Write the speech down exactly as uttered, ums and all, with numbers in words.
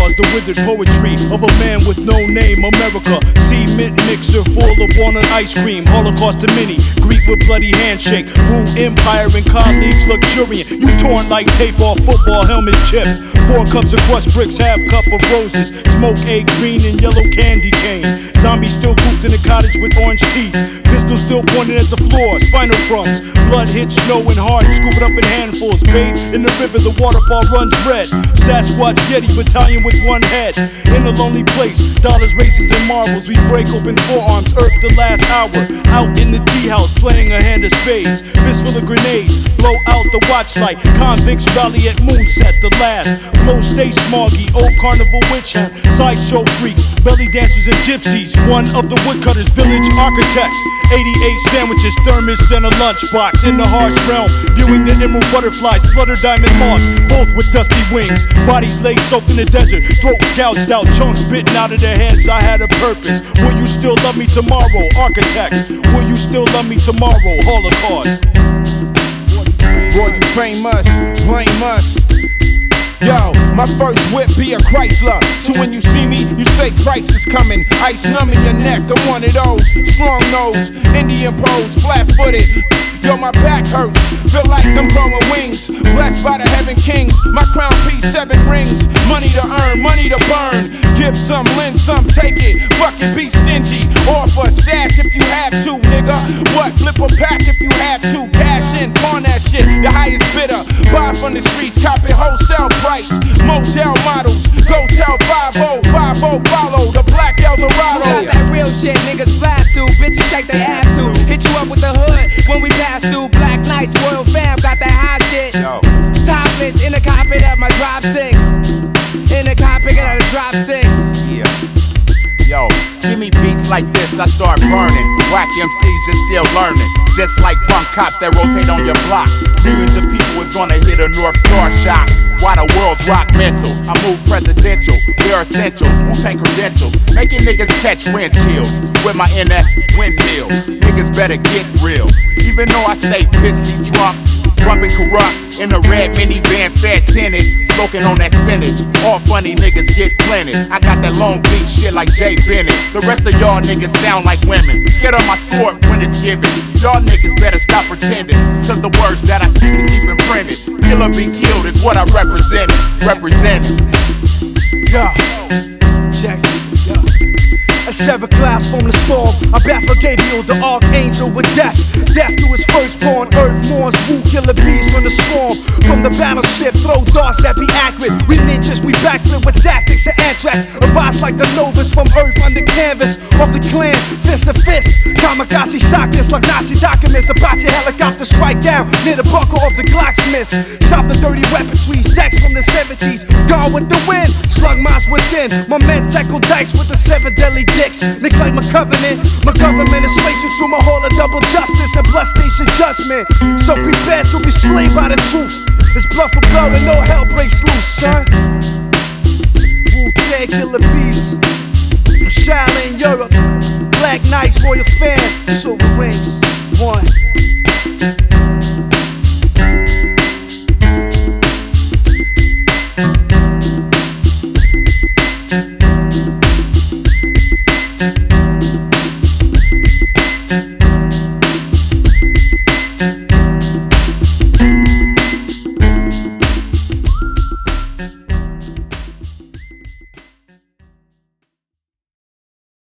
bars, the withered poetry of a man with no name. America, cement mixer full of walnut ice cream. Holocaust to many, greet with bloody handshake. Woo empire and colleagues luxuriant. You torn like tape off football helmet chip. Four cups of crushed bricks, half cup of roses. Smoke egg, green and yellow candy cane. Zombies still cooped in a cottage with orange teeth. Pistol still pointed at the floor, spinal crumbs. Blood hit snow and hard, scoop it up in handfuls. Bathed in the river, the waterfall runs red. Sasquatch Yeti battalion with one head. In a lonely place, dollars, raisins and marbles. We break open forearms, earth the last hour. Out in the tea house, playing a hand of spades. Fistful of grenades, blow out the watch light. Convicts rally at moonset, the last. Flow stay smoggy, old carnival witch hunt. Sideshow freaks, belly dancers and gypsies. One of the woodcutters, village architect. eighty-eight sandwiches, thermos and a lunchbox. In the harsh realm, viewing the emerald butterflies, flutter diamond moths, both with dusty wings. Bodies laid soaked in the desert, throats gouged out, chunks bitten out of their heads. I had a purpose. Will you still love me tomorrow, architect? Will you still love me tomorrow, Holocaust? Boy, you famous, blame us. Yo, my first whip be a Chrysler. So when you see me, you say Christ is coming. Ice numbing your neck, I'm one of those. Strong nose, Indian pose, flat footed. Yo, my back hurts, feel like I'm growing wings. Blessed by the heaven kings, my crown piece, seven rings. Money to earn, money to burn. Give some, lend some, take it. Fucking be stingy. Offer, stash if you have to, nigga. What? Flip a pack if you have to. Cash in, pawn that shit, the highest bidder. Buy from the streets, cop it wholesale price. Motel models, go tell five oh, five oh follow the black Eldorado. Who got that real shit, niggas blast to, bitches shake their ass to. Hit you up with the hood when we pass through. Black Knights, Royal Fam, got that high shit. Yo. Topless in the cockpit of my drop six. In the cockpit of the drop six. Yeah. Yo, give me beats like this, I start burning. Whack M Cs just still learning. Just like punk cops that rotate on your block. Millions of people is gonna hit a North Star shock. Why the world's rock mental? I move presidential, we're essentials, Wu-Tang credentials. Making niggas catch wind chills with my N S windmill. Niggas better get real. Even though I stay pissy drunk, drunk and corrupt, in a red minivan, fat tinted, smoking on that spinach. All funny niggas get plenty. I got that Long Beach shit like Jay Bennett. The rest of y'all niggas sound like women. Scared of my sword when it's given. Y'all niggas better stop pretending, cause the words that I speak is deep imprinted. Killer be killed is what I represented. Represented. Yeah, check it. Yeah. A seven class from the storm. I baffle Gabriel, the archangel with death. Death to his firstborn. Earth mourns, woo killer bees from the swarm. From the battleship, throw darts that be accurate. We ninjas, we backflip with tactics and anthrax. A boss like the Novus from Earth under canvas of the clan, fist to fist. Kamikaze sockets like Nazi documents. Apache helicopter strike down near the buckle of the Glocksmiths. Shop the dirty weaponries, decks from the seventies. Gone with the wind, slug mines within. My men tackle dikes with the seven deadly dicks. Neglect my covenant, my government is slation to my hall of double justice and blood station judgment. So prepare to be slain by the truth. It's blood for blood and no hell breaks loose, son. Wu-Tang killer bees from Shaolin, Europe. Black Knights, Royal Fam, silver rings, one.